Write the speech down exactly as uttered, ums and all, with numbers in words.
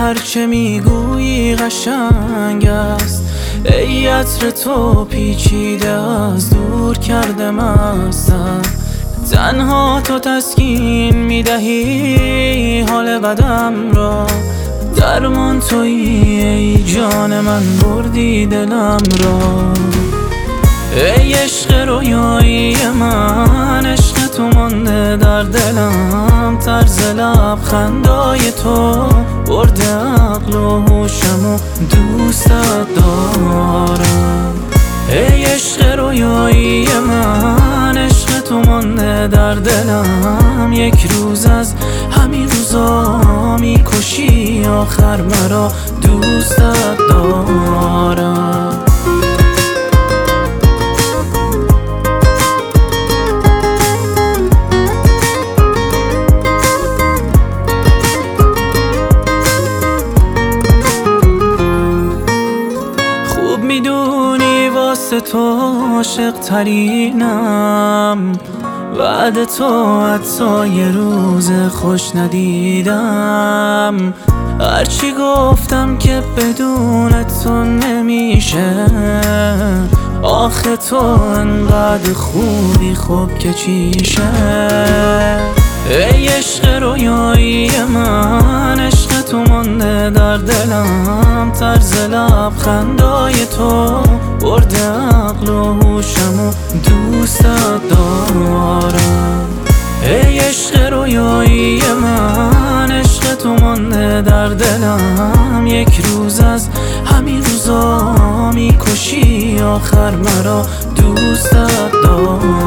هرچه میگویی قشنگ است. ای عطر تو پیچیده از دور کردم ازم. تنها تو تسکین میدهی حال بدم را، درمان تویی ای جان من بردی دلم را. ای عشق رویایی من، عشق تو مانده در دلم. طرز لبخندای تو برده عقل و هوشم و دوستت دارم. ای عشق رویایی من، عشق تو مانده در دلم. یک روز از همین روزا میکشی آخر مرا دوستت دارم. میدونی واسه تو عاشق ترینم، بعد تو حتی یه روز خوش ندیدم. هرچی گفتم که بدون تو نمیشه، آخه تو انقدر خوبی خوب که چیشه. ای عشق رویایی من، عشق تو مانده در دلم. طرز لبخندای تو برده عقل و هوشم و دوستت دارم. ای عشق رویایی من، عشق تو مانده در دلم. یک روز از همین روزا میکشی آخر مرا دوستت دارم.